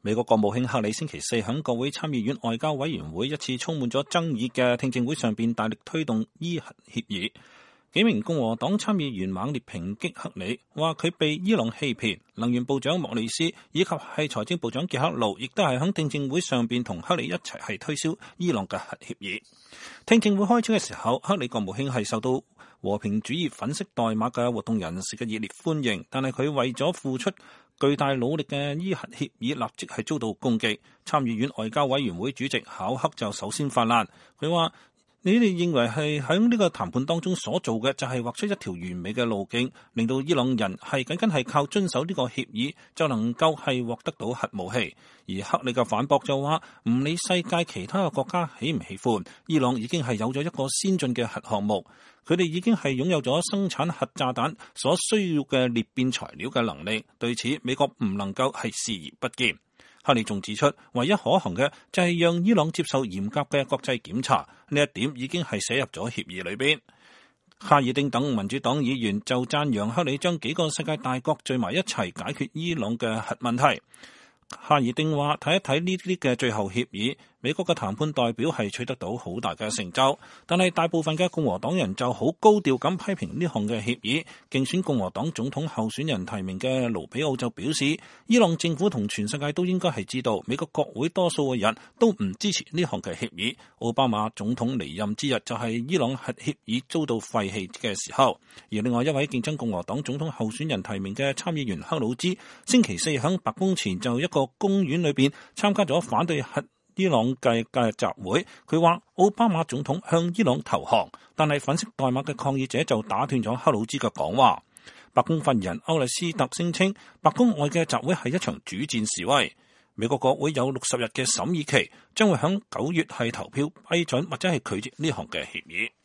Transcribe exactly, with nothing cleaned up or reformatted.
美國國務卿克里星期四喺國會參議院外交委員會一次充滿咗爭議嘅聽證會上邊大力推動伊核協議。幾名共和黨參議員猛烈抨擊克里，話佢被伊朗欺騙。能源部長莫里斯以及係財政部長傑克盧，亦都係喺聽證會上邊同克里一齊係推銷伊朗嘅核協議。聽證會開始嘅時候，克里國務卿係受到和平主義粉飾代碼嘅活動人士嘅熱烈歡迎，但係佢為咗付出巨大努力嘅伊核協議立即係遭到攻擊。參議院外交委員會主席考克就首先發難，佢話：你哋認為係喺呢個談判當中所做嘅就係畫出一條完美嘅路徑，令到伊朗人係僅僅係靠遵守呢個協議就能夠係獲得到核武器。而克里嘅反駁就話，唔理世界其他嘅國家喜唔喜歡，伊朗已經係有咗一個先進嘅核項目，佢哋已經係擁有咗生產核炸彈所需要嘅裂變材料嘅能力。對此，美國唔能夠係視而不見。克里仲指出，唯一可行嘅就係讓伊朗接受嚴格嘅國際檢查，呢一點已經係寫入咗協議裏邊。哈爾丁等民主黨議員就讚揚克里將幾個世界大國聚埋一齊解決伊朗嘅核問題。哈爾丁話：睇一睇呢啲嘅最後協議，美國嘅談判代表係取得到好大嘅成就，但係大部分嘅共和黨人就好高調咁批評呢項嘅協議。競選共和黨總統候選人提名嘅盧比奧就表示，伊朗政府同全世界都應該係知道，美國國會多數嘅人都唔支持呢項嘅協議。奧巴馬總統離任之日就係伊朗核協議遭到廢棄嘅時候。而另外一位競爭共和黨總統候選人提名嘅參議員克魯茲，星期四喺白宮前就一個公園裏邊參加咗反對核伊朗嘅嘅集會。佢話奧巴馬總統向伊朗投降，但係粉飾代碼嘅抗議者就打斷咗克魯茲嘅講話。白宮發言人歐麗斯特聲稱，白宮外嘅集會係一場主戰示威。美國國會有六十日嘅審議期，將會喺九月係投票批准或者係拒絕呢項嘅協議。